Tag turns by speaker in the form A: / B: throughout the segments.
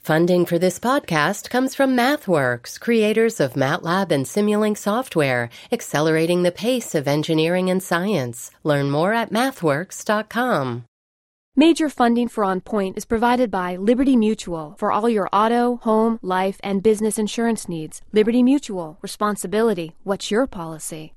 A: Funding for this podcast comes from MathWorks, creators of MATLAB and Simulink software, accelerating the pace of engineering and science. Learn more at mathworks.com.
B: Major funding for On Point is provided by Liberty Mutual for all your auto, home, life, and business insurance needs. Liberty Mutual. Responsibility. What's your policy?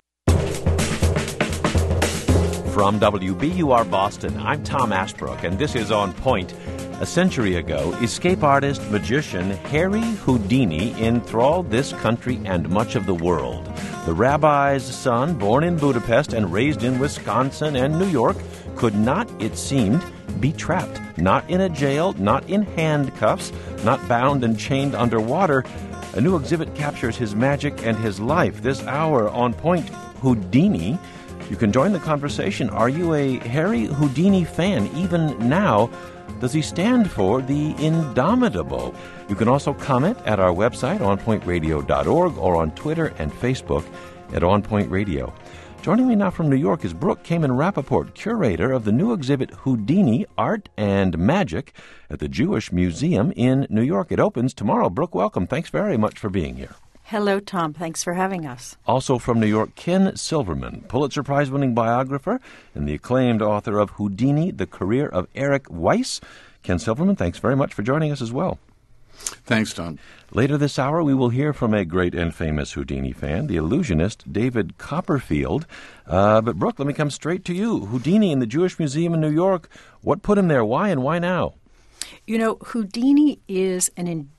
C: From WBUR Boston, I'm Tom Ashbrook, and this is On Point. A century ago, escape artist, magician Harry Houdini enthralled this country and much of the world. The rabbi's son, born in Budapest and raised in Wisconsin and New York, could not, it seemed, be trapped. Not in a jail, not in handcuffs, not bound and chained underwater. A new exhibit captures his magic and his life. This hour, On Point, Houdini. You can join the conversation. Are you a Harry Houdini fan even now? Does he stand for the indomitable? You can also comment at our website, onpointradio.org, or on Twitter and Facebook at On Point Radio. Joining me now from New York is Brooke Kamen-Rappaport, curator of the new exhibit Houdini, Art and Magic at the Jewish Museum in New York. It opens tomorrow. Brooke, welcome. Thanks very much for being here.
D: Hello, Tom. Thanks for having us.
C: Also from New York, Ken Silverman, Pulitzer Prize-winning biographer and the acclaimed author of Houdini, The Career of Eric Weiss. Ken Silverman, thanks very much for joining us as well.
E: Thanks, Tom.
C: Later this hour, we will hear from a great and famous Houdini fan, the illusionist David Copperfield. But Brooke, let me come straight to you. Houdini in the Jewish Museum in New York. What put him there? Why and why now?
D: You know, Houdini has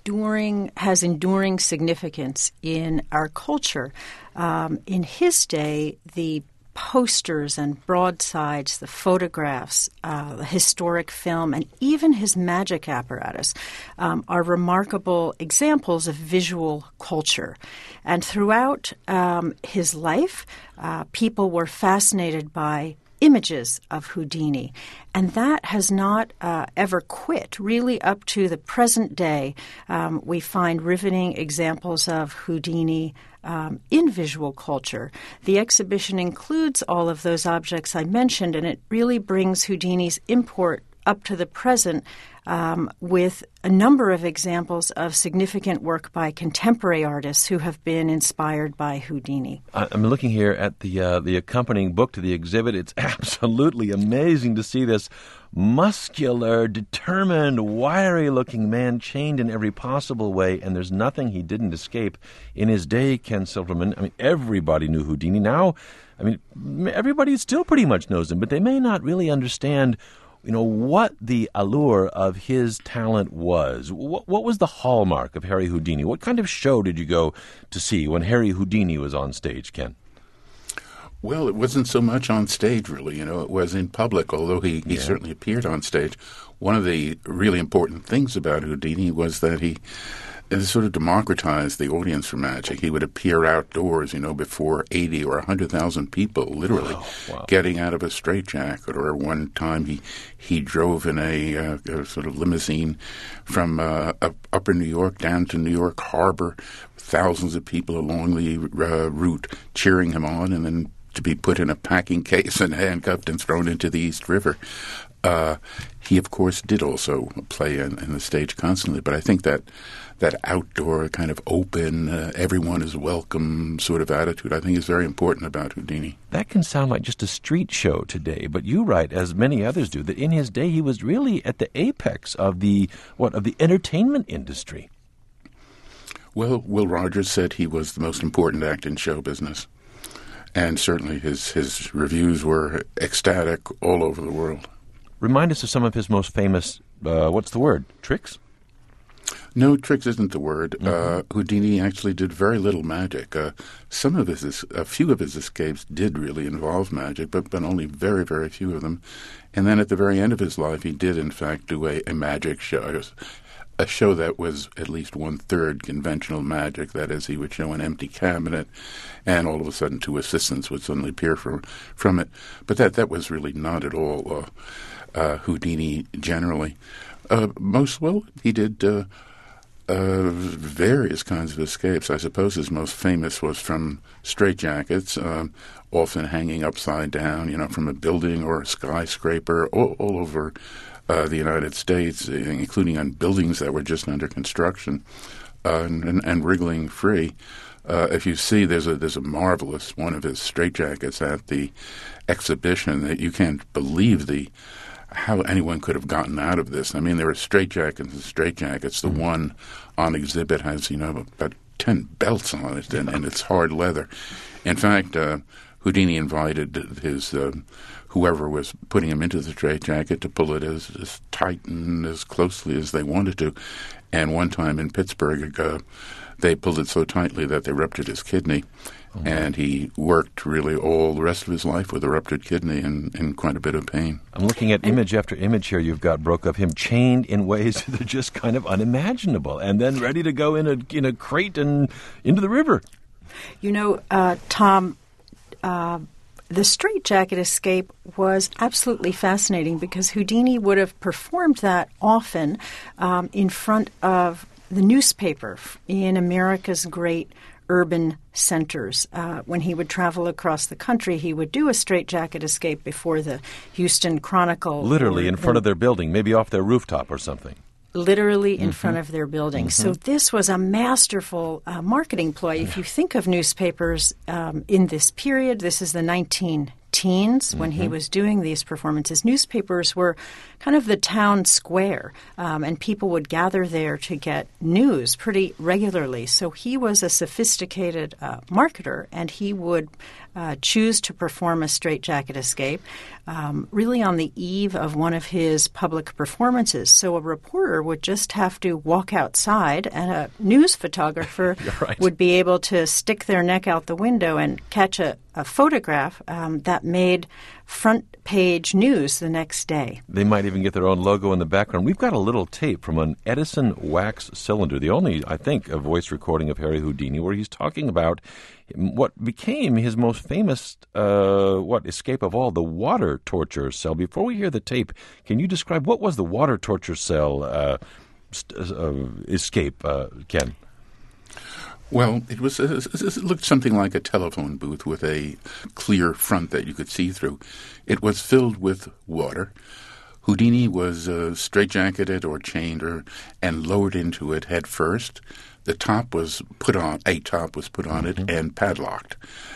D: enduring significance in our culture. In his day, the posters and broadsides, the photographs, the historic film, and even his magic apparatus are remarkable examples of visual culture. And throughout his life, people were fascinated by images of Houdini. And that has not ever quit. Really, up to the present day, we find riveting examples of Houdini in visual culture. The exhibition includes all of those objects I mentioned, and it really brings Houdini's import up to the present with a number of examples of significant work by contemporary artists who have been inspired by Houdini.
C: I'm looking here at the accompanying book to the exhibit. It's absolutely amazing to see this muscular, determined, wiry-looking man chained in every possible way, and there's nothing he didn't escape. In his day, Ken Silverman, everybody knew Houdini. Now, everybody still pretty much knows him, but they may not really understand what the allure of his talent was. What was the hallmark of Harry Houdini? What kind of show did you go to see when Harry Houdini was on stage, Ken?
E: Well, it wasn't so much on stage, really. It was in public, although he certainly appeared on stage. One of the really important things about Houdini was that he sort of democratized the audience for magic. He would appear outdoors, before 80 or 100,000 people, literally, getting out of a straitjacket. Or one time he drove in a sort of limousine from upper New York down to New York Harbor, thousands of people along the route cheering him on, and then to be put in a packing case and handcuffed and thrown into the East River. He, of course, did also play in the stage constantly, but I think that outdoor kind of open, everyone is welcome sort of attitude, I think is very important about Houdini.
C: That can sound like just a street show today, but you write, as many others do, that in his day he was really at the apex of the entertainment industry.
E: Well, Will Rogers said he was the most important act in show business. And certainly his reviews were ecstatic all over the world.
C: Remind us of some of his most famous, tricks?
E: No, tricks isn't the word. Mm-hmm. Houdini actually did very little magic. A few of his escapes did really involve magic, but only very, very few of them. And then at the very end of his life, he did, in fact, do a magic show. A show that was at least one-third conventional magic. That is, he would show an empty cabinet, and all of a sudden two assistants would suddenly appear from it. But that was really not at all Houdini generally. He did various kinds of escapes. I suppose his most famous was from straitjackets, often hanging upside down, from a building or a skyscraper, all over the United States, including on buildings that were just under construction, and wriggling free. If you see, there's a marvelous one of his straitjackets at the exhibition that you can't believe how anyone could have gotten out of this. I mean, there are straitjackets and straitjackets. The one on exhibit has, about 10 belts on it, and it's hard leather. In fact, Houdini invited his whoever was putting him into the straitjacket to pull it as tight and as closely as they wanted to. And one time in Pittsburgh, they pulled it so tightly that they ruptured his kidney. And he worked really all the rest of his life with a ruptured kidney and in quite a bit of pain.
C: I'm looking at image after image here you've got, Brooke, of him chained in ways that are just kind of unimaginable, and then ready to go in a crate and into the river.
D: Tom, the straitjacket escape was absolutely fascinating because Houdini would have performed that often in front of the newspaper in America's great urban centers. When he would travel across the country, he would do a straitjacket escape before the Houston Chronicle.
C: Literally in front of their building, maybe off their rooftop or something.
D: Literally in front of their building. So this was a masterful marketing ploy. If you think of newspapers in this period, this is the 19-teens when he was doing these performances. Newspapers were kind of the town square, and people would gather there to get news pretty regularly. So he was a sophisticated marketer, and he would choose to perform a straitjacket escape really on the eve of one of his public performances. So a reporter would just have to walk outside, and a news photographer would be able to stick their neck out the window and catch a photograph that made front-page news the next day.
C: They might even get their own logo in the background. We've got a little tape from an Edison wax cylinder, the only, I think, a voice recording of Harry Houdini, where he's talking about what became his most famous escape of all, the water torture cell. Before we hear the tape, can you describe what was the water torture cell escape, Ken?
E: Well, it looked something like a telephone booth with a clear front that you could see through. It was filled with water. Houdini was straitjacketed or chained and lowered into it head first. A top was put on it and padlocked.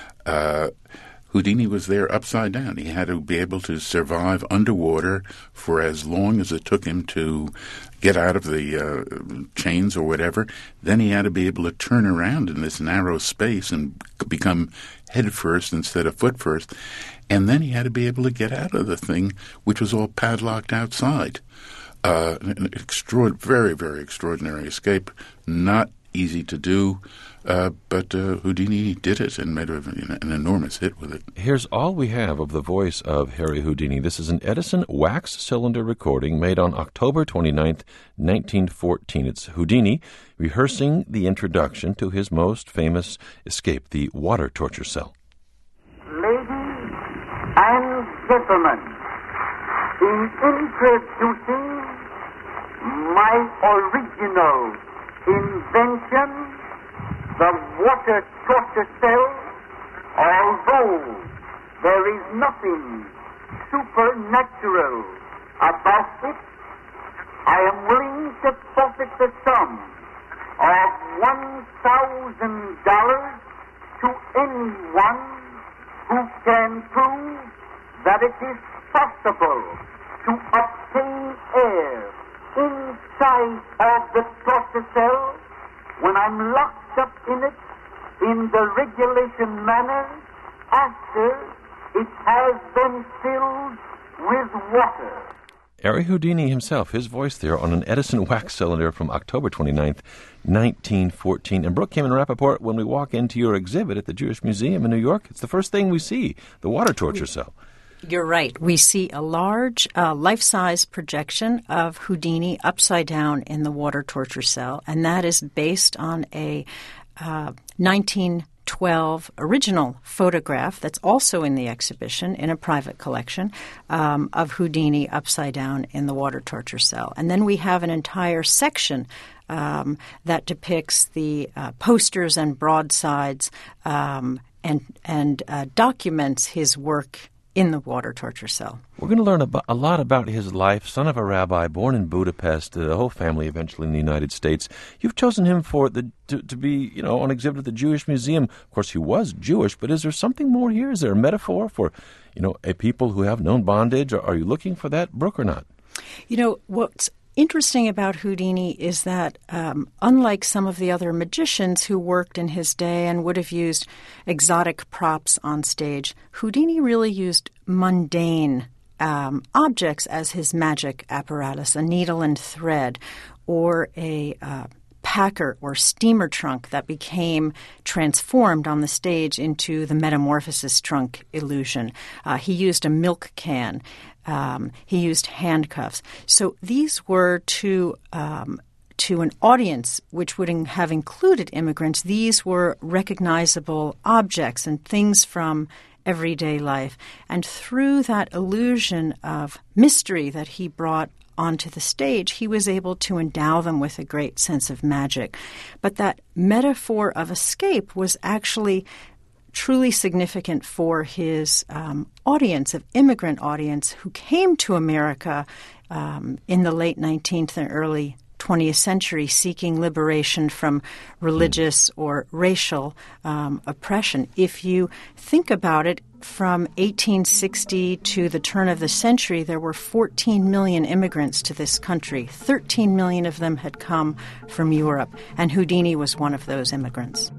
E: Houdini was there upside down. He had to be able to survive underwater for as long as it took him to get out of the chains or whatever. Then he had to be able to turn around in this narrow space and become head first instead of foot first. And then he had to be able to get out of the thing, which was all padlocked outside. An very, very extraordinary escape. Not easy to do. But Houdini did it and made an enormous hit with it.
C: Here's all we have of the voice of Harry Houdini. This is an Edison wax cylinder recording made on October 29th, 1914. It's Houdini rehearsing the introduction to his most famous escape, the water torture cell.
F: Ladies and gentlemen, in introducing my original invention, the water torture cell, although there is nothing supernatural about it, I am willing to forfeit the sum of $1,000 to anyone who can prove that it is possible to obtain air inside of the torture cell when I'm locked up in it in the regulation manner after it has been filled with water.
C: Harry Houdini himself, his voice there on an Edison wax cylinder from October 29th, 1914. And Brooke Kamen Rappaport, when we walk into your exhibit at the Jewish Museum in New York, it's the first thing we see, the water torture cell.
D: You're right. We see a large life-size projection of Houdini upside down in the water torture cell, and that is based on a 1912 original photograph that's also in the exhibition in a private collection of Houdini upside down in the water torture cell. And then we have an entire section that depicts the posters and broadsides and documents his work in the water torture cell.
C: We're going to learn a lot about his life. Son of a rabbi, born in Budapest, the whole family eventually in the United States. You've chosen him to be, on exhibit at the Jewish Museum. Of course, he was Jewish, but is there something more here? Is there a metaphor for, a people who have known bondage? Or are you looking for that, Brooke, or not?
D: What's interesting about Houdini is that unlike some of the other magicians who worked in his day and would have used exotic props on stage, Houdini really used mundane objects as his magic apparatus, a needle and thread or a packer or steamer trunk that became transformed on the stage into the metamorphosis trunk illusion. He used a milk can. He used handcuffs. So these were to an audience which would have included immigrants. These were recognizable objects and things from everyday life. And through that illusion of mystery that he brought onto the stage, he was able to endow them with a great sense of magic. But that metaphor of escape was actually truly significant for his audience, of immigrant audience who came to America in the late 19th and early 20th century seeking liberation from religious or racial oppression. If you think about it, from 1860 to the turn of the century, there were 14 million immigrants to this country. 13 million of them had come from Europe, and Houdini was one of those immigrants.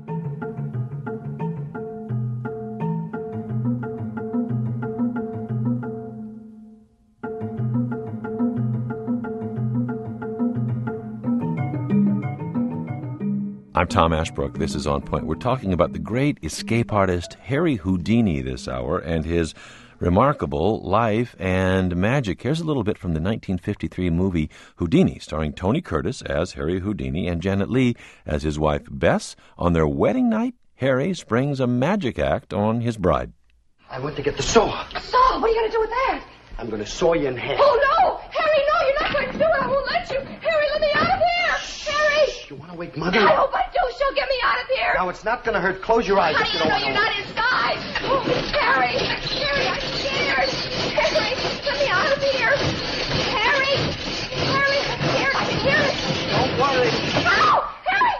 C: I'm Tom Ashbrook. This is On Point. We're talking about the great escape artist Harry Houdini this hour and his remarkable life and magic. Here's a little bit from the 1953 movie Houdini, starring Tony Curtis as Harry Houdini and Janet Leigh as his wife Bess. On their wedding night, Harry springs a magic act on his bride.
G: I went to get the saw.
H: A saw? What are you going to do with that?
G: I'm going to saw you in half.
H: Oh, no! Harry, no, you're not going to do it. I won't let you. Harry, let me out of here. Harry!
G: You want to wake Mother?
H: I hope I do. She'll get me out of here.
G: Now, it's not going to hurt. Close your eyes.
H: How do you know you're not inside? Oh, Harry! Harry, I'm scared. Harry, let me out of here. Harry! Harry, I'm scared. I can hear it.
G: Don't worry.
H: No! Harry!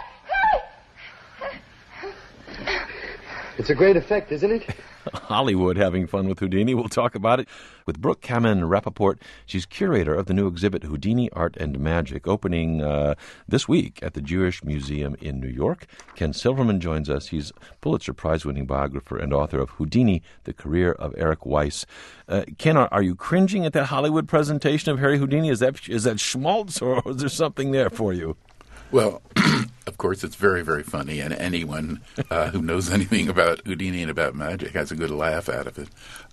H: Harry!
G: It's a great effect, isn't it?
C: Hollywood having fun with Houdini. We'll talk about it with Brooke Kamen-Rappaport. She's curator of the new exhibit Houdini Art and Magic, opening this week at the Jewish Museum in New York. Ken Silverman joins us. He's Pulitzer Prize-winning biographer and author of Houdini, The Career of Eric Weiss. Ken, are you cringing at that Hollywood presentation of Harry Houdini? Is that schmaltz, or is there something there for you?
E: Well, of course, it's very, very funny, and anyone who knows anything about Houdini and about magic has a good laugh out of it.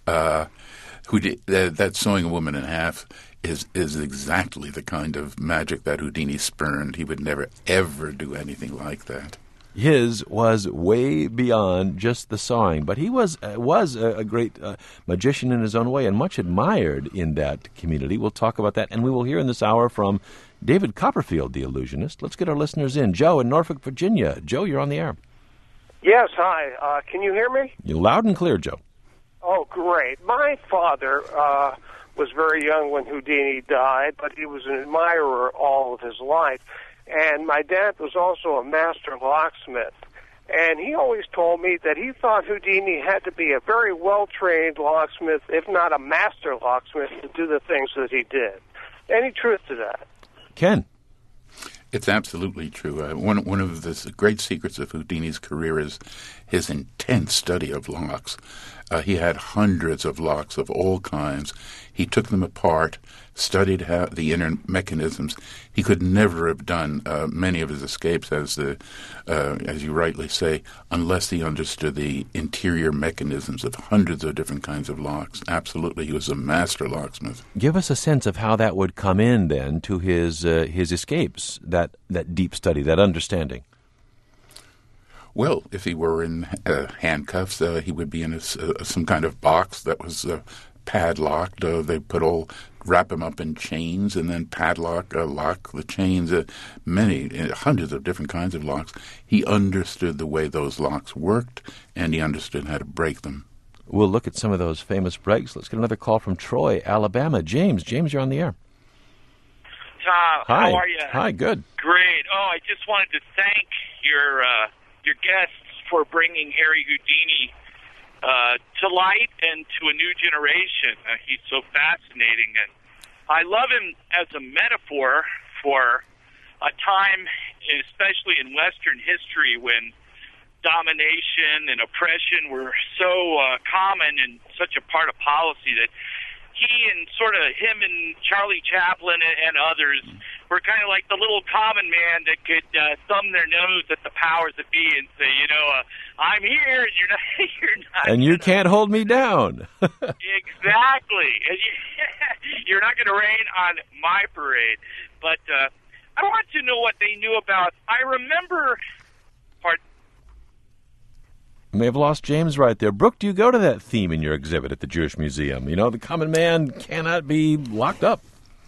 E: That sawing a woman in half is exactly the kind of magic that Houdini spurned. He would never, ever do anything like that.
C: His was way beyond just the sawing, but he was a great magician in his own way and much admired in that community. We'll talk about that, and we will hear in this hour from David Copperfield, the illusionist. Let's get our listeners in. Joe in Norfolk, Virginia. Joe, you're on the air.
I: Yes, hi. Can you hear me?
C: You're loud and clear, Joe.
I: Oh, great. My father was very young when Houdini died, but he was an admirer all of his life. And my dad was also a master locksmith. And he always told me that he thought Houdini had to be a very well-trained locksmith, if not a master locksmith, to do the things that he did. Any truth to that?
C: Ken?
E: It's absolutely true. One of the great secrets of Houdini's career is his intense study of locks. He had hundreds of locks of all kinds. He took them apart, studied how the inner mechanisms. He could never have done many of his escapes, as you rightly say, unless he understood the interior mechanisms of hundreds of different kinds of locks. Absolutely, he was a master locksmith.
C: Give us a sense of how that would come in, then, to his escapes, that deep study, that understanding.
E: Well, if he were in handcuffs, he would be in some kind of box that was padlocked. They wrap him up in chains and then padlock, lock the chains. Hundreds of different kinds of locks. He understood the way those locks worked, and he understood how to break them.
C: We'll look at some of those famous breaks. Let's get another call from Troy, Alabama. James, you're on the air.
J: Tom,
C: Hi.
J: how are you?
C: Hi, good.
J: Great. I just wanted to thank your guests for bringing Harry Houdini to light and to a new generation. He's so fascinating, and I love him as a metaphor for a time, especially in Western history, when domination and oppression were so common and such a part of policy that him and Charlie Chaplin and others were kind of like the little common man that could thumb their nose at the powers that be and say, I'm here and you're not.
C: And you can't hold me down.
J: Exactly. You're not going to rain on my parade. But I want to know what they knew about. I remember.
C: May have lost James right there. Brooke, do you go to that theme in your exhibit at the Jewish Museum? The common man cannot be locked up.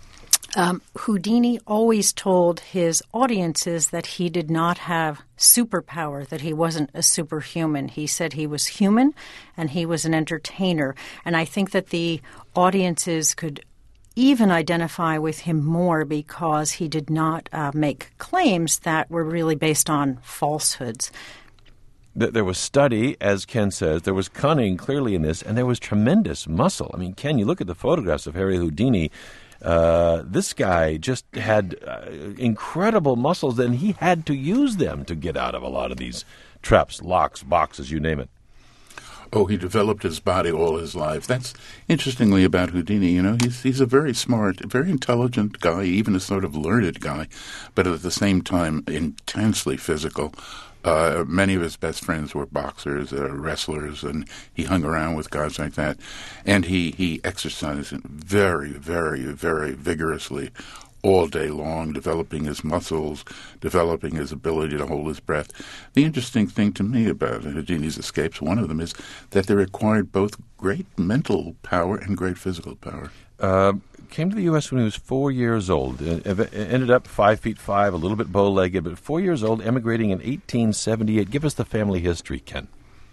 D: Houdini always told his audiences that he did not have superpower, that he wasn't a superhuman. He said he was human and he was an entertainer. And I think that the audiences could even identify with him more because he did not make claims that were really based on falsehoods.
C: There was study, as Ken says. There was cunning clearly in this, and there was tremendous muscle. I mean, Ken, you look at the photographs of Harry Houdini. This guy just had incredible muscles, and he had to use them to get out of a lot of these traps, locks, boxes, you name it.
E: Oh, he developed his body all his life. That's interestingly about Houdini. He's a very smart, very intelligent guy, even a sort of learned guy, but at the same time intensely physical. Many of his best friends were boxers, wrestlers, and he hung around with guys like that. And he exercised very, very, very vigorously all day long, developing his muscles, developing his ability to hold his breath. The interesting thing to me about Houdini's escapes, one of them, is that they required both great mental power and great physical power.
C: Came to the U.S. when he was 4 years old. Ended up 5'5", a little bit bow-legged, but 4 years old, emigrating in 1878. Give us the family history, Ken.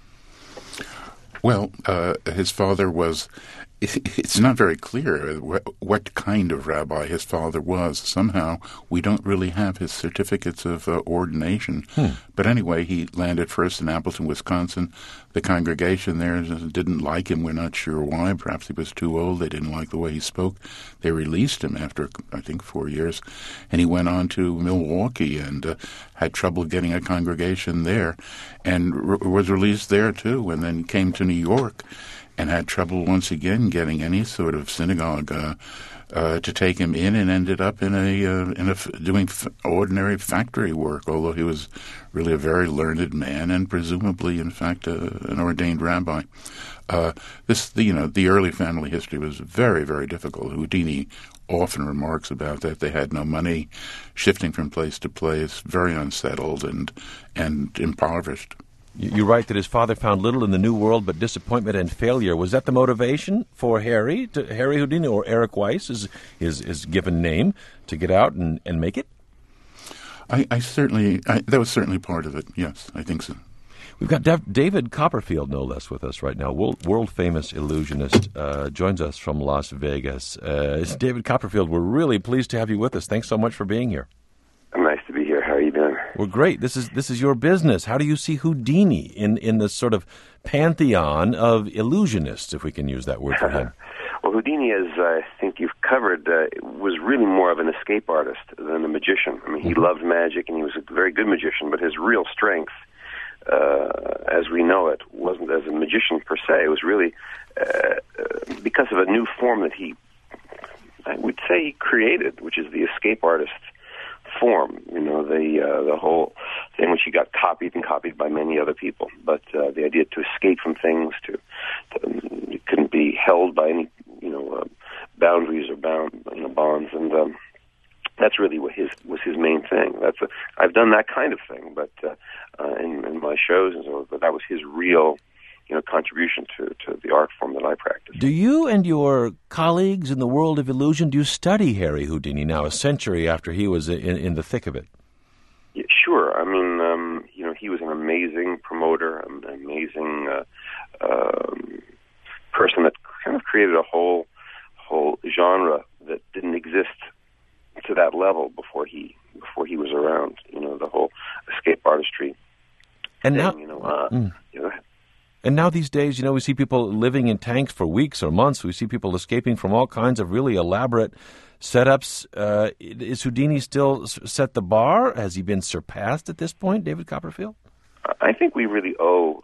E: Well, his father was... It's not very clear what kind of rabbi his father was. Somehow, we don't really have his certificates of ordination. But anyway, he landed first in Appleton, Wisconsin. The congregation there didn't like him. We're not sure why. Perhaps he was too old. They didn't like the way he spoke. They released him after, I think, 4 years. And he went on to Milwaukee and had trouble getting a congregation there and was released there, too, and then came to New York and had trouble once again getting any sort of synagogue to take him in, and ended up doing ordinary factory work. Although he was really a very learned man, and presumably, in fact, an ordained rabbi. The early family history was very, very difficult. Houdini often remarks about that. They had no money, shifting from place to place, very unsettled and impoverished.
C: You write that his father found little in the New World but disappointment and failure. Was that the motivation for Harry Houdini, or Eric Weiss is his given name, to get out and make it?
E: That was certainly part of it, yes, I think so.
C: We've got David Copperfield, no less, with us right now. World-famous illusionist, joins us from Las Vegas. David Copperfield, we're really pleased to have you with us. Thanks so much for being here.
K: Nice to be here. How are you doing?
C: Well, great. This is your business. How do you see Houdini in the sort of pantheon of illusionists, if we can use that word for him?
K: Well, Houdini, as I think you've covered, was really more of an escape artist than a magician. I mean, he loved magic, and he was a very good magician, but his real strength, as we know it, wasn't as a magician per se. It was really because of a new form that I would say he created, which is the escape artist form, the whole thing, which he got copied by many other people. But the idea to escape from things, it couldn't be held by any, boundaries or bonds, and that's really what was his main thing. I've done that kind of thing, but in my shows and so, but that was his real contribution to the art form that I practice.
C: Do you and your colleagues in the world of illusion, do you study Harry Houdini now, a century after he was in the thick of it?
K: Yeah, sure. I mean, he was an amazing promoter, an amazing person that kind of created a whole genre that didn't exist to that level before he was around. The whole escape artistry.
C: And
K: thing,
C: now, and now these days, we see people living in tanks for weeks or months. We see people escaping from all kinds of really elaborate setups. Is Houdini still set the bar? Has he been surpassed at this point, David Copperfield?
K: I think we really owe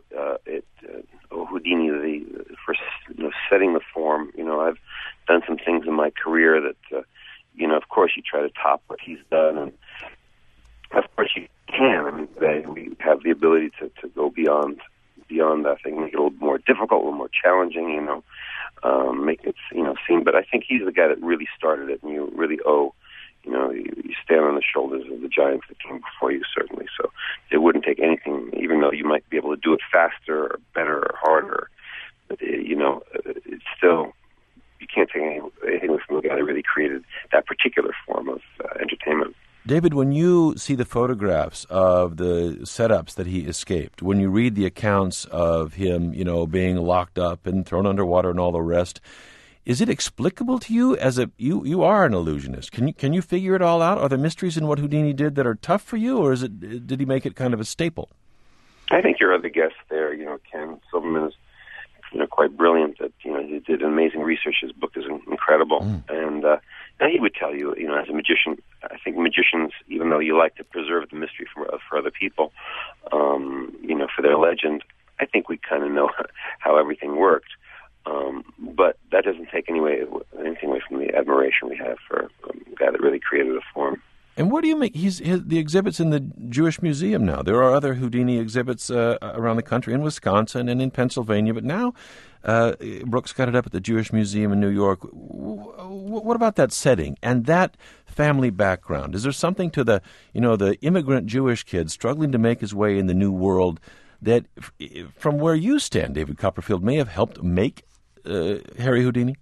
K: Houdini for setting the form. I've done some things in my career that, of course, you try to top what he's done, and of course you can. I mean, we have the ability to go beyond that thing, make it a little more difficult, a little more challenging. Make it seem. But I think he's the guy that really started it, and you really owe. You stand on the shoulders of the giants that came before you, certainly. So it wouldn't take anything, even though you might be able to do it faster or better or harder. But, it's still, you can't take anything away from the guy that really created that particular form of entertainment.
C: David, when you see the photographs of the setups that he escaped, when you read the accounts of him, being locked up and thrown underwater and all the rest, is it explicable to you as you are an illusionist? Can you figure it all out? Are there mysteries in what Houdini did that are tough for you, or did he make it kind of a staple?
K: I think your other guest there, Ken Silverman, is quite brilliant. That he did amazing research. His book is incredible, and he would tell you, as a magician, I think magicians, even though you like to preserve the mystery for other people, for their legend, I think we kind of know how everything worked. But that doesn't take anything away from the admiration we have for a guy that really created a form.
C: And what do you make? The exhibit's in the Jewish Museum now. There are other Houdini exhibits around the country, in Wisconsin and in Pennsylvania, but now Brooks got it up at the Jewish Museum in New York. What about that setting and that family background? Is there something to the immigrant Jewish kid struggling to make his way in the new world that, from where you stand, David Copperfield, may have helped make Harry Houdini?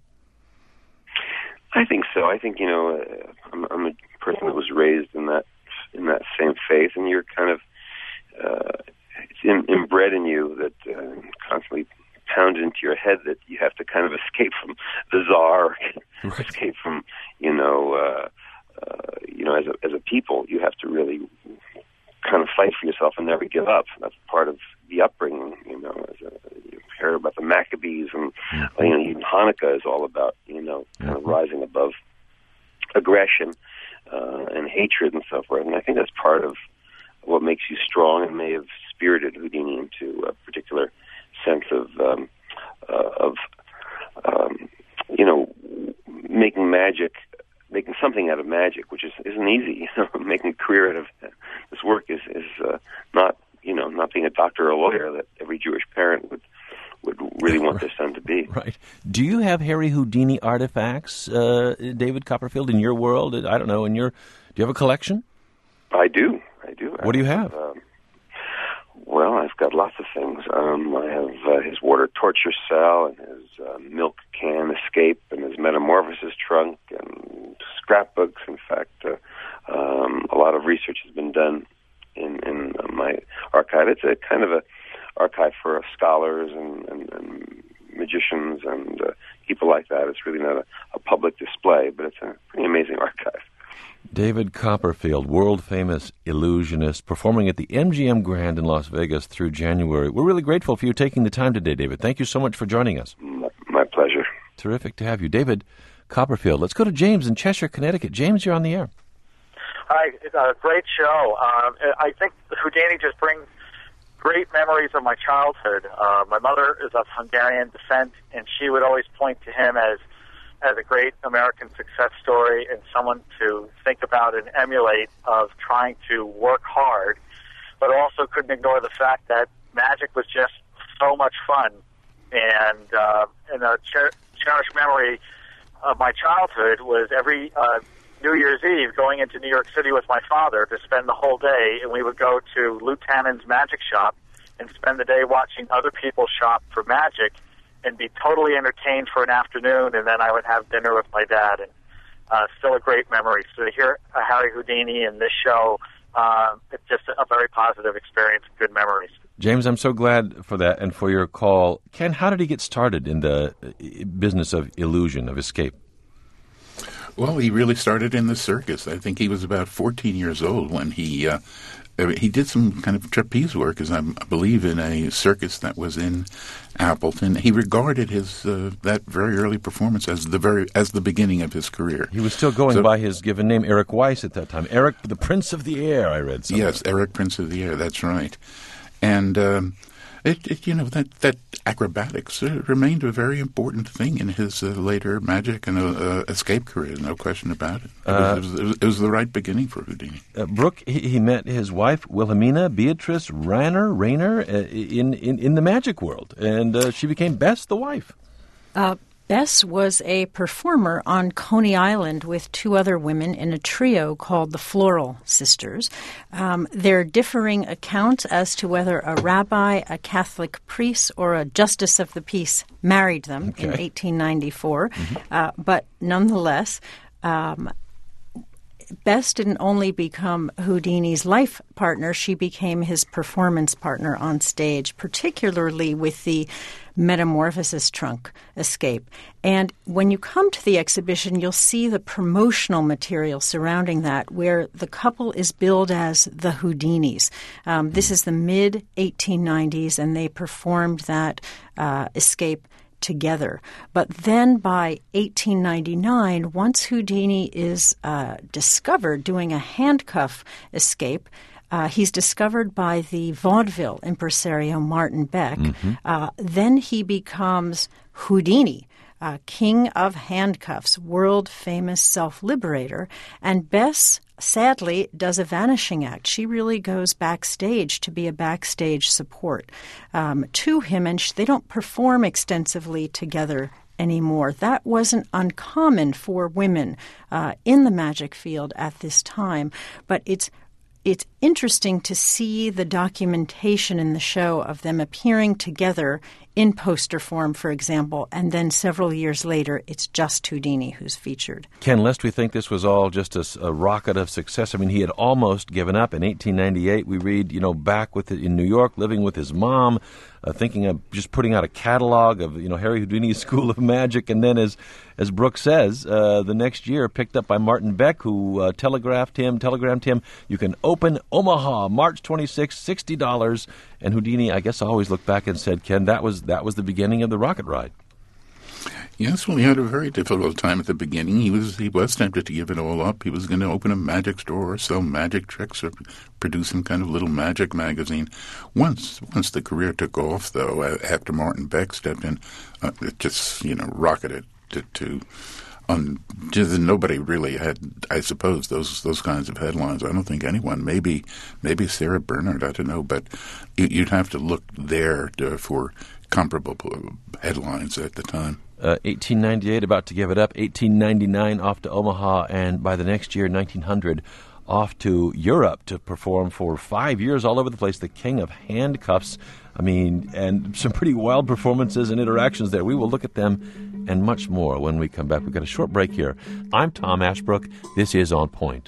K: I think so. I think I'm a person that was raised in that same faith, and you're kind of it's inbred in you that constantly pounded into your head that you have to kind of escape from the czar, right. Escape from as a people, you have to really kind of fight for yourself and never give up. That's part of the upbringing. You hear about the Maccabees, and even Hanukkah is all about kind of rising above aggression and hatred and so forth. And I think that's part of what makes you strong and may have spirited Houdini into a particular sense of making magic, making something out of magic, which isn't easy. Making a career out of this work is not being a doctor or a lawyer that every Jewish parent would really want their son to be.
C: Right. Do you have Harry Houdini artifacts, David Copperfield, in your world? I don't know. Do you have a collection?
K: I do.
C: What do you have?
K: Well, I've got lots of things. I have his water torture cell and his milk can escape and his metamorphosis trunk and scrapbooks. In fact, a lot of research has been done in my archive. It's a kind of a archive for scholars and magicians and people like that. It's really not a public display, but it's a pretty amazing archive.
C: David Copperfield, world-famous illusionist, performing at the MGM Grand in Las Vegas through January. We're really grateful for you taking the time today, David. Thank you so much for joining us.
K: My pleasure.
C: Terrific to have you. David Copperfield. Let's go to James in Cheshire, Connecticut. James, you're on the air.
L: Hi. It's a great show. I think Houdini just brings great memories of my childhood. My mother is of Hungarian descent, and she would always point to him as a great American success story and someone to think about and emulate, of trying to work hard, but also couldn't ignore the fact that magic was just so much fun. And a cherished memory of my childhood was every New Year's Eve going into New York City with my father to spend the whole day, and we would go to Lou Tannen's magic shop and spend the day watching other people shop for magic and be totally entertained for an afternoon, and then I would have dinner with my dad. And still a great memory. So to hear Harry Houdini in this show, it's just a very positive experience, good memories.
C: James, I'm so glad for that and for your call. Ken, how did he get started in the business of illusion, of escape?
E: Well, he really started in the circus. I think he was about 14 years old when he did some kind of trapeze work, as I believe, in a circus that was in Appleton. He regarded his that very early performance as the beginning of his career.
C: He was still going by his given name, Eric Weiss, at that time. Eric, the Prince of the Air, I read somewhere.
E: Yes, Eric, Prince of the Air. That's right. And that acrobatics remained a very important thing in his later magic and escape career. No question about it. It was the right beginning for Houdini.
C: Brooke, he met his wife Wilhelmina Beatrice Rayner in the magic world, and she became Bess, the wife.
D: Bess was a performer on Coney Island with two other women in a trio called the Floral Sisters. There are differing accounts as to whether a rabbi, a Catholic priest, or a justice of the peace married them in 1894. But nonetheless, Bess didn't only become Houdini's life partner, she became his performance partner on stage, particularly with the Metamorphosis trunk escape. And when you come to the exhibition, you'll see the promotional material surrounding that, where the couple is billed as the Houdinis. This is the mid-1890s, and they performed that escape together. But then by 1899, once Houdini is discovered doing a handcuff escape, he's discovered by the vaudeville impresario Martin Beck. Then he becomes Houdini, king of handcuffs, world-famous self-liberator. And Bess, sadly, does a vanishing act. She really goes backstage to be a backstage support to him, and they don't perform extensively together anymore. That wasn't uncommon for women in the magic field at this time, but it's interesting to see the documentation in the show of them appearing together in poster form, for example, and then several years later, it's just Houdini who's featured.
C: Ken, lest we think this was all just a rocket of success, I mean, he had almost given up. In 1898, we read, back in New York, living with his mom, thinking of just putting out a catalog of, Harry Houdini's School of Magic, and then, as Brooke says, the next year, picked up by Martin Beck, who telegrammed him, you can open Omaha, March 26, $60, and Houdini, I guess, always looked back and said, Ken, that was the beginning of the rocket ride.
E: Yes, well, he had a very difficult time at the beginning. He was tempted to give it all up. He was going to open a magic store or sell magic tricks or produce some kind of little magic magazine. Once the career took off, though, after Martin Beck stepped in, it just, rocketed to nobody really had, I suppose, those kinds of headlines. I don't think anyone. Maybe Sarah Bernhardt. I don't know, but you'd have to look there for comparable headlines at the time.
C: 1898, about to give it up. 1899, off to Omaha, and by the next year, 1900, off to Europe to perform for 5 years all over the place. The King of Handcuffs. I mean, and some pretty wild performances and interactions there. We will look at them and much more when we come back. We've got a short break here. I'm Tom Ashbrook. This is On Point.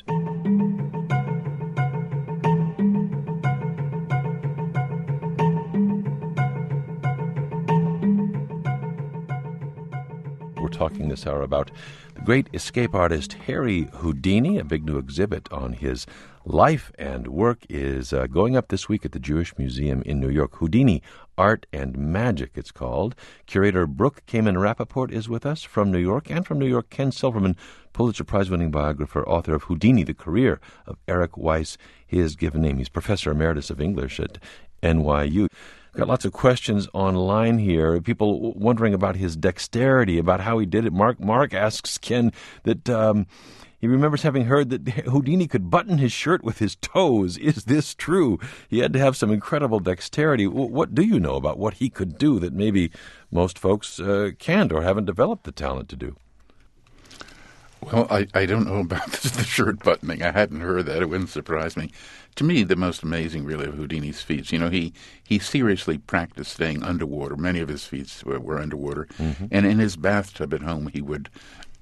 C: We're talking this hour about the great escape artist Harry Houdini. A big new exhibit on his life and work is going up this week at the Jewish Museum in New York. Houdini, Art and Magic, it's called. Curator Brooke Kamen-Rappaport is with us from New York, and from New York, Ken Silverman, Pulitzer Prize-winning biographer, author of Houdini, The Career of Eric Weiss, his given name. He's Professor Emeritus of English at NYU. Got lots of questions online here. People wondering about his dexterity, about how he did it. Mark asks Ken that he remembers having heard that Houdini could button his shirt with his toes. Is this true? He had to have some incredible dexterity. What do you know about what he could do that maybe most folks can't or haven't developed the talent to do?
E: Well, I don't know about the shirt buttoning. I hadn't heard that. It wouldn't surprise me. To me, the most amazing, really, of Houdini's feats, he seriously practiced staying underwater. Many of his feats were underwater. Mm-hmm. And in his bathtub at home, he would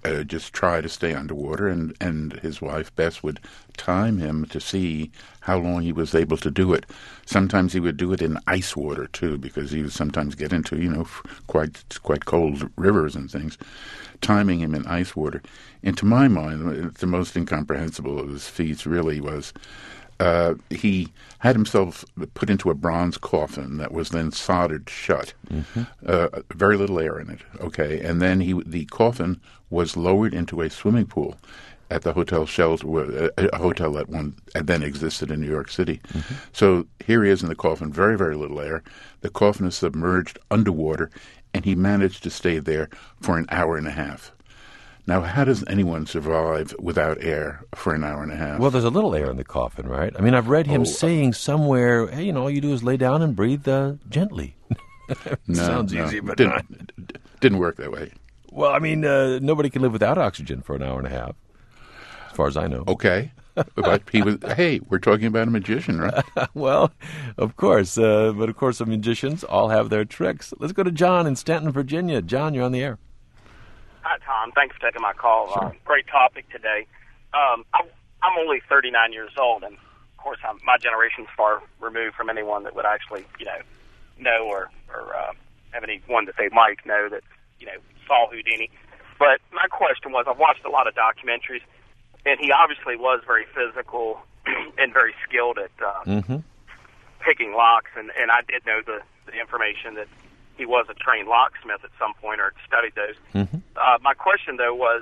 E: just try to stay underwater, and his wife Bess would time him to see how long he was able to do it. Sometimes he would do it in ice water too, because he would sometimes get into quite cold rivers and things. Timing him in ice water, and to my mind, the most incomprehensible of his feats really was he had himself put into a bronze coffin that was then soldered shut. Very little air in it. Okay, and then the coffin was lowered into a swimming pool at the Hotel Shelter, a hotel that then existed in New York City. So here he is in the coffin, very, very little air. The coffin is submerged underwater, and he managed to stay there for an hour and a half. Now, how does anyone survive without air for an hour and a half?
C: Well, there's a little air in the coffin, right? I mean, I've read him saying somewhere, hey, all you do is lay down and breathe gently. Sounds easy, but
E: didn't work that way.
C: Well, I mean, nobody can live without oxygen for an hour and a half, as far as I know.
E: Okay. But hey, we're talking about a magician, right?
C: Well, of course. But of course, the magicians all have their tricks. Let's go to John in Stanton, Virginia. John, you're on the air.
M: Hi, Tom. Thanks for taking my call.
C: Sure.
M: Great topic today. I'm only 39 years old, and of course, my generation's far removed from anyone that would actually, know or have anyone that they might know that, saw Houdini. But my question was, I've watched a lot of documentaries, and he obviously was very physical and very skilled at picking locks, and I did know the information that he was a trained locksmith at some point or studied those. My question, though, was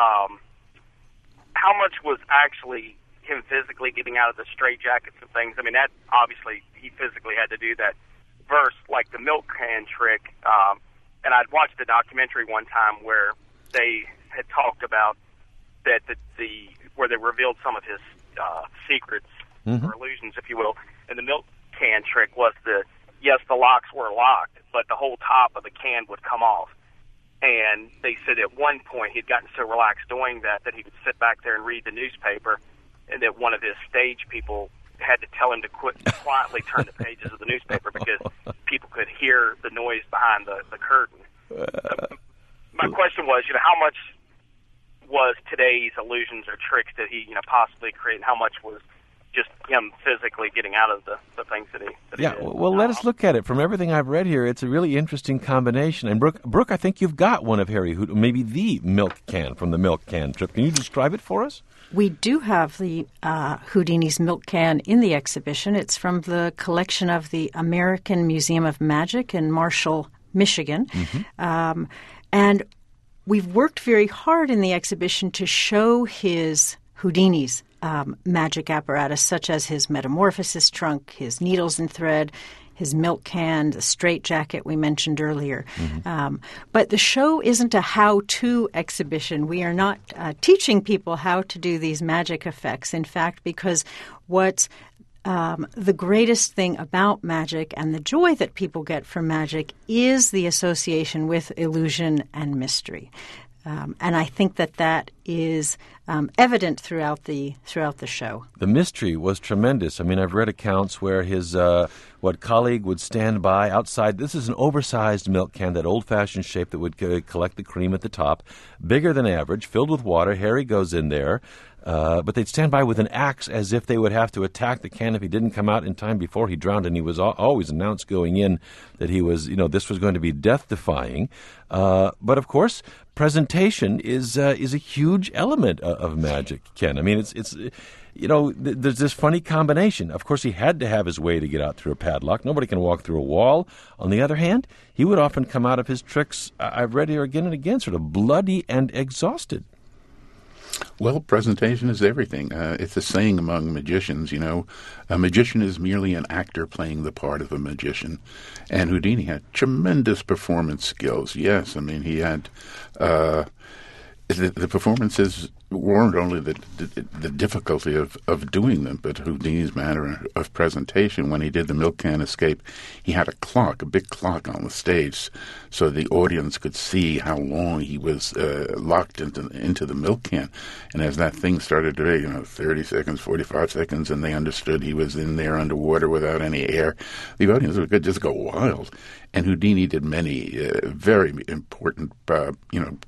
M: how much was actually him physically getting out of the straitjackets and things? I mean, that obviously he physically had to do that versus like the milk can trick. And I'd watched a documentary one time where they had talked about that where they revealed some of his secrets or illusions, if you will. And the milk can trick was yes, the locks were locked, but the whole top of the can would come off. And they said at one point he'd gotten so relaxed doing that he would sit back there and read the newspaper, and that one of his stage people had to tell him to quietly turn the pages of the newspaper because people could hear the noise behind the curtain. My question was, how much was today's illusions or tricks that he, possibly create, and how much was just him physically getting out of the things that he did?
C: Well, let us look at it. From everything I've read here, it's a really interesting combination. And Brooke, I think you've got one of Harry Houdini, maybe the milk can from the milk can trip. Can you describe it for us?
D: We do have the Houdini's milk can in the exhibition. It's from the collection of the American Museum of Magic in Marshall, Michigan. And we've worked very hard in the exhibition to show Houdini's magic apparatus, such as his metamorphosis trunk, his needles and thread, his milk can, the straitjacket we mentioned earlier. But the show isn't a how-to exhibition. We are not teaching people how to do these magic effects. In fact, because what's the greatest thing about magic and the joy that people get from magic is the association with illusion and mystery. And I think that is evident throughout the show.
C: The mystery was tremendous. I mean, I've read accounts where his colleague would stand by outside. This is an oversized milk can, that old-fashioned shape that would collect the cream at the top, bigger than average, filled with water. Harry goes in there. But they'd stand by with an axe as if they would have to attack the can if he didn't come out in time before he drowned. And he was always announced going in that he was, this was going to be death-defying. But of course, presentation is a huge element of magic, Ken. I mean, it's there's this funny combination. Of course, he had to have his way to get out through a padlock. Nobody can walk through a wall. On the other hand, he would often come out of his tricks, I've read here again and again, sort of bloody and exhausted.
E: Well, presentation is everything. It's a saying among magicians, a magician is merely an actor playing the part of a magician. And Houdini had tremendous performance skills. Yes, I mean, he had the performances weren't only the difficulty of doing them, but Houdini's manner of presentation. When he did the milk can escape, he had a big clock on the stage, so the audience could see how long he was locked into the milk can. And as that thing started to 30 seconds, 45 seconds, and they understood he was in there underwater without any air, the audience could just go wild. And Houdini did many very important,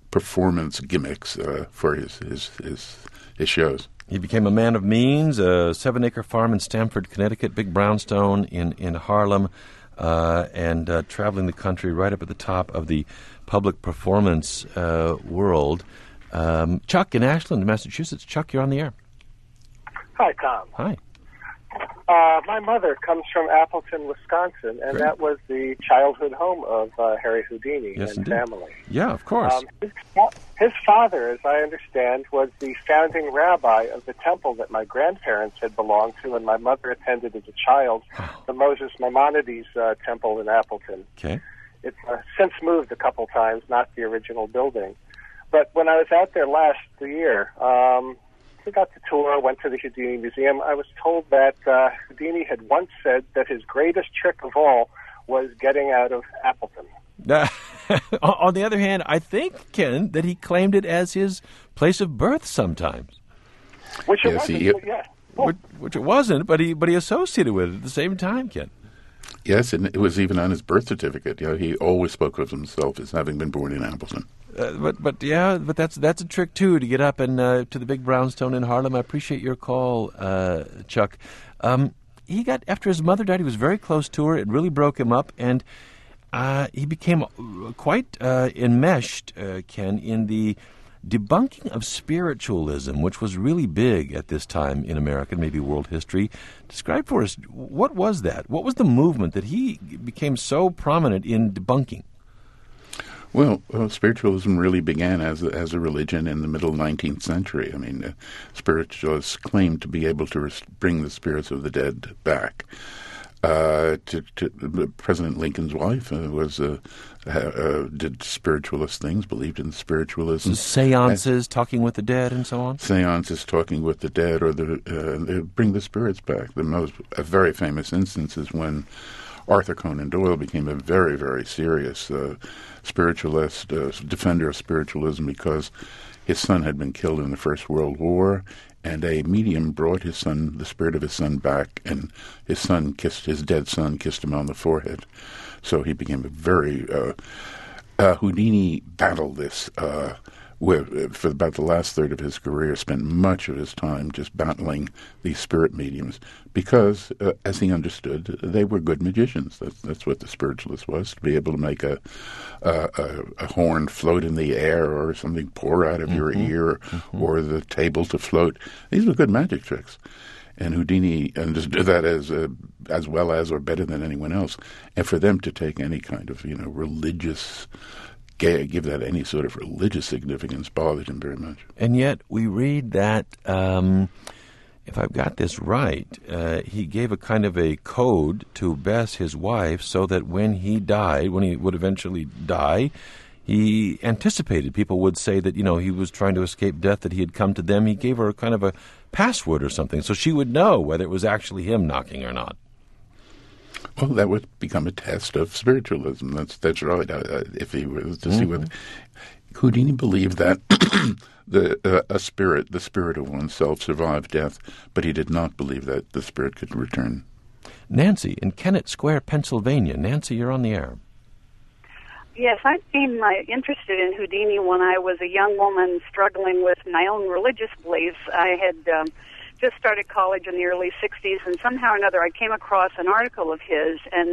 E: performance gimmicks for his shows.
C: He became a man of means, a 7-acre farm in Stamford, Connecticut, big brownstone in Harlem, and traveling the country right up at the top of the public performance world. Chuck in Ashland, Massachusetts. Chuck, you're on the air.
N: Hi, Tom.
C: Hi.
N: My mother comes from Appleton, Wisconsin, and that was the childhood home of Harry Houdini and family.
C: Yeah, of course.
N: His father, as I understand, was the founding rabbi of the temple that my grandparents had belonged to, and my mother attended as a child, the Moses Maimonides temple in Appleton.
C: Okay.
N: It's since moved a couple times, not the original building. But when I was out there last year, we got to tour, went to the Houdini Museum. I was told that Houdini had once said that his greatest trick of all was getting out of Appleton.
C: On the other hand, I think, Ken, that he claimed it as his place of birth sometimes.
N: Which it wasn't, yeah.
C: Which it wasn't, but he associated with it at the same time, Ken.
E: Yes, and it was even on his birth certificate. He always spoke of himself as having been born in Appleton.
C: But that's a trick too, to get up and to the big brownstone in Harlem. I appreciate your call, Chuck. He got, after his mother died, he was very close to her. It really broke him up, and he became quite enmeshed, Ken, in the debunking of spiritualism, which was really big at this time in American, maybe world history. Describe for us, what was that? What was the movement that he became so prominent in debunking?
E: Well, spiritualism really began as a religion in the middle 19th century. I mean, spiritualists claimed to be able to bring the spirits of the dead back. President Lincoln's wife did spiritualist things, believed in spiritualism.
C: Seances, talking with the dead, and so on?
E: Seances, talking with the dead, or they bring the spirits back. A very famous instance is when Arthur Conan Doyle became a very, very serious spiritualist, defender of spiritualism, because his son had been killed in the First World War, and a medium brought the spirit of his son back, and his dead son kissed him on the forehead. So he became a very Houdini battled this for about the last third of his career, spent much of his time just battling these spirit mediums because, as he understood, they were good magicians. That's what the spiritualist was, to be able to make a horn float in the air, or something pour out of your ear, or the table to float. These were good magic tricks. And Houdini understood that as well as or better than anyone else. And for them to take any kind of religious, give that any sort of religious significance bothered him very much.
C: And yet we read that, if I've got this right, he gave a kind of a code to Bess, his wife, so that when he would eventually die, he anticipated. People would say that, he was trying to escape death, that he had come to them. He gave her kind of a password or something, so she would know whether it was actually him knocking or not.
E: Well, that would become a test of spiritualism. That's right. If he was to see whether Houdini believed that the spirit of oneself survived death, but he did not believe that the spirit could return.
C: Nancy in Kennett Square, Pennsylvania. Nancy, you're on the air.
O: Yes, I became interested in Houdini when I was a young woman struggling with my own religious beliefs. I had just started college in the early 60s, and somehow or another I came across an article of his, and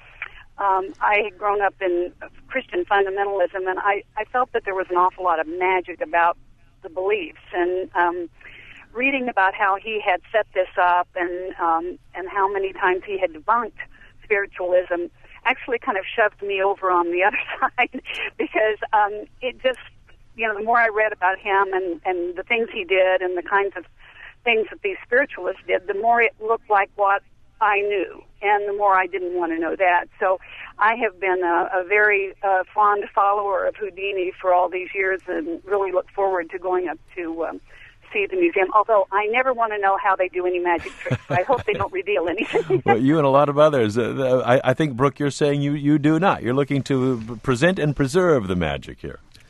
O: I had grown up in Christian fundamentalism, and I felt that there was an awful lot of magic about the beliefs, and reading about how he had set this up and how many times he had debunked spiritualism actually kind of shoved me over on the other side, because it just, the more I read about him and the things he did and the kinds of things that these spiritualists did, the more it looked like what I knew, and the more I didn't want to know that. So I have been a very fond follower of Houdini for all these years, and really look forward to going up to see the museum, although I never want to know how they do any magic tricks. I hope they don't reveal anything.
C: Well, you and a lot of others. I think, Brooke, you're saying you do not. You're looking to present and preserve the magic here.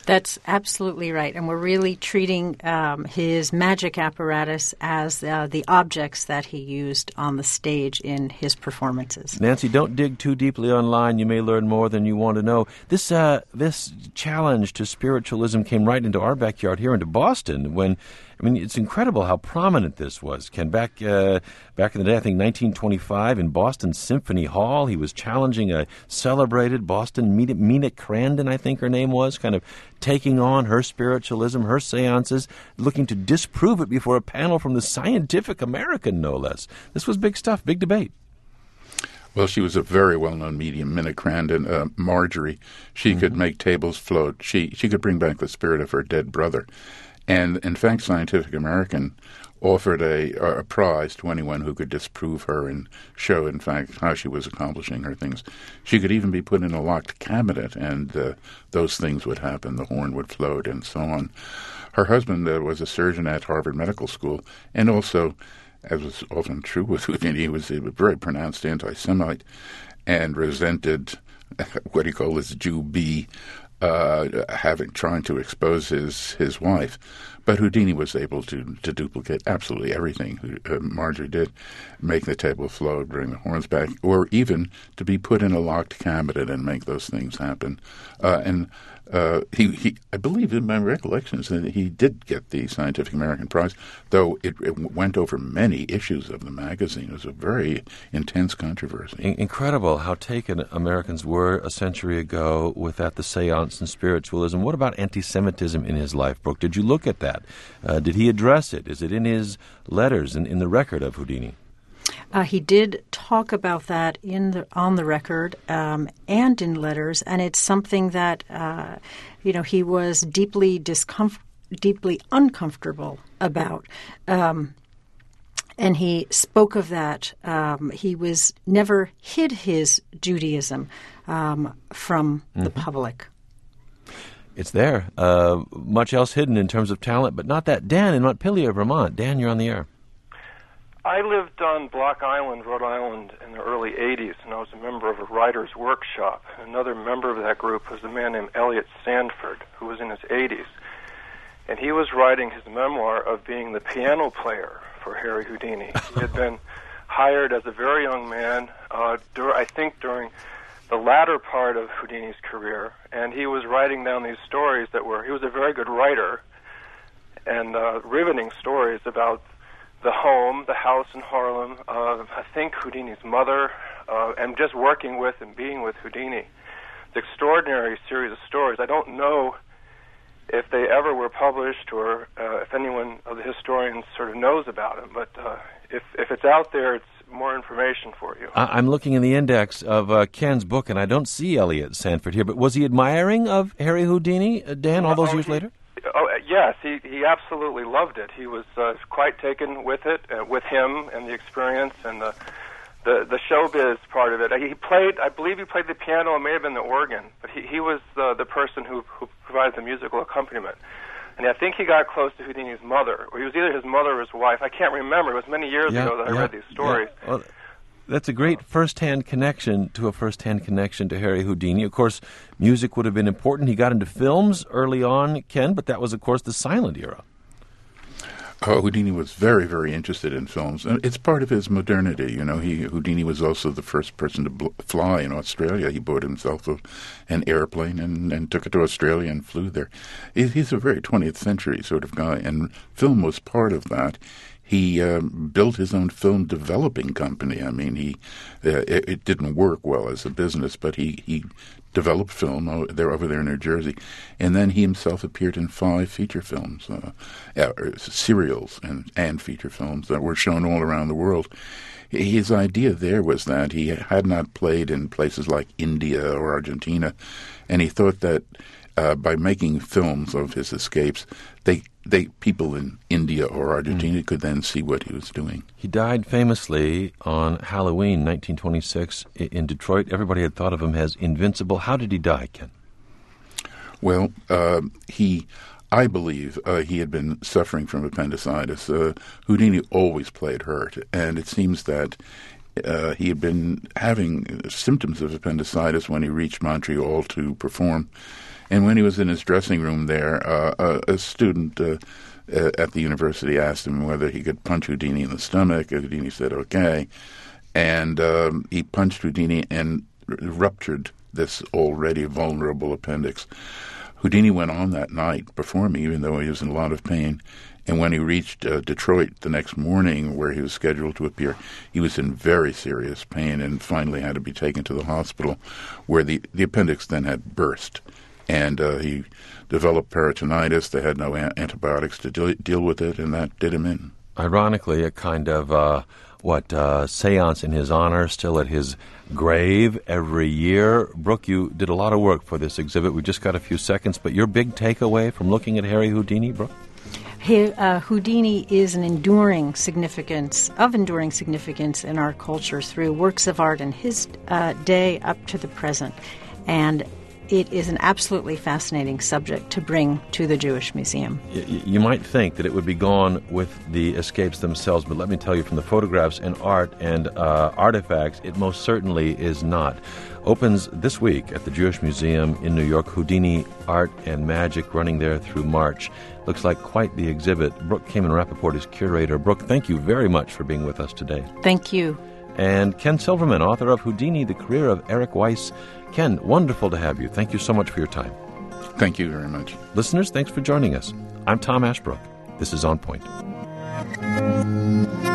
D: That's absolutely right. And we're really treating his magic apparatus as the objects that he used on the stage in his performances.
C: Nancy, don't dig too deeply online. You may learn more than you want to know. This challenge to spiritualism came right into our backyard here into Boston when, I mean, it's incredible how prominent this was. Ken, back in the day, I think 1925, in Boston Symphony Hall, he was challenging a celebrated Boston, Mina Crandon, I think her name was, kind of taking on her spiritualism, her seances, looking to disprove it before a panel from the Scientific American, no less. This was big stuff, big debate.
E: Well, she was a very well-known medium, Mina Crandon. Marjorie, she could make tables float. She could bring back the spirit of her dead brother. And, in fact, Scientific American offered a prize to anyone who could disprove her and show, in fact, how she was accomplishing her things. She could even be put in a locked cabinet, and those things would happen. The horn would float and so on. Her husband was a surgeon at Harvard Medical School, and also, as was often true with Houdini, he was a very pronounced anti-Semite and resented what he called his Jew bee, trying to expose his wife. But Houdini was able to duplicate absolutely everything Marjorie did, make the table float, bring the horns back, or even to be put in a locked cabinet and make those things happen. He I believe in my recollections that he did get the Scientific American Prize, though it went over many issues of the magazine. It was a very intense controversy.
C: Incredible how taken Americans were a century ago with the seance and spiritualism. What about anti-Semitism in his life, Brooke? Did you look at that? Did he address it? Is it in his letters, in the record of Houdini?
D: He did talk about that on the record and in letters, and it's something that he was deeply uncomfortable about. And he spoke of that. He was never hid his Judaism from the public.
C: It's there. Much else hidden in terms of talent, but not that. Dan in Montpelier, Vermont. Dan, you're on the air.
P: I lived on Block Island, Rhode Island, in the early 80s, and I was a member of a writer's workshop. Another member of that group was a man named Elliot Sanford, who was in his 80s. And he was writing his memoir of being the piano player for Harry Houdini. He had been hired as a very young man, I think during the latter part of Houdini's career, and he was writing down these stories he was a very good writer, and riveting stories about the house in Harlem, I think Houdini's mother, and just working with and being with Houdini. It's an extraordinary series of stories. I don't know if they ever were published or if anyone of the historians sort of knows about them, but if it's out there, it's more information for you.
C: I'm looking in the index of Ken's book, and I don't see Elliot Sanford here, but was he admiring of Harry Houdini, Dan, all those years later?
P: Oh, yes, he absolutely loved it. He was quite taken with it, with him and the experience and the showbiz part of it. I believe he played the piano, it may have been the organ, but he was the person who provided the musical accompaniment. And I think he got close to Houdini's mother, or he was either his mother or his wife. I can't remember. It was many years ago that I read these stories.
C: Yeah. Well, that's a great first-hand connection to Harry Houdini. Of course, music would have been important. He got into films early on, Ken, but that was, of course, the silent era.
E: Houdini was very, very interested in films. It's part of his modernity. Houdini was also the first person to fly in Australia. He bought himself an airplane and took it to Australia and flew there. He's a very 20th century sort of guy, and film was part of that. He built his own film developing company. I mean, it didn't work well as a business, but he developed film over there in New Jersey. And then he himself appeared in 5 feature films, serials and feature films that were shown all around the world. His idea there was that he had not played in places like India or Argentina, and he thought that by making films of his escapes, people in India or Argentina could then see what he was doing.
C: He died famously on Halloween 1926 in Detroit. Everybody had thought of him as invincible. How did he die, Ken?
E: Well, I believe he had been suffering from appendicitis. Houdini always played hurt, and it seems that he had been having symptoms of appendicitis when he reached Montreal to perform. And when he was in his dressing room there, a student at the university asked him whether he could punch Houdini in the stomach. Houdini said, okay. And he punched Houdini and ruptured this already vulnerable appendix. Houdini went on that night performing, even though he was in a lot of pain. And when he reached Detroit the next morning, where he was scheduled to appear, he was in very serious pain and finally had to be taken to the hospital, where the appendix then had burst. And he developed peritonitis. They had no antibiotics to deal with it, and that did him in.
C: Ironically, a kind of, seance in his honor, still at his grave every year. Brooke, you did a lot of work for this exhibit. We just got a few seconds, but your big takeaway from looking at Harry Houdini, Brooke?
D: Houdini is an enduring significance in our culture through works of art in his day up to the present. And it is an absolutely fascinating subject to bring to the Jewish Museum.
C: You might think that it would be gone with the escapes themselves, but let me tell you, from the photographs and art and artifacts, it most certainly is not. Opens this week at the Jewish Museum in New York. Houdini, Art and Magic, running there through March. Looks like quite the exhibit. Brooke Kamen-Rappaport is curator. Brooke, thank you very much for being with us today.
D: Thank you.
C: And Ken Silverman, author of Houdini, The Career of Eric Weiss. Ken, wonderful to have you. Thank you so much for your time.
E: Thank you very much.
C: Listeners, thanks for joining us. I'm Tom Ashbrook. This is On Point.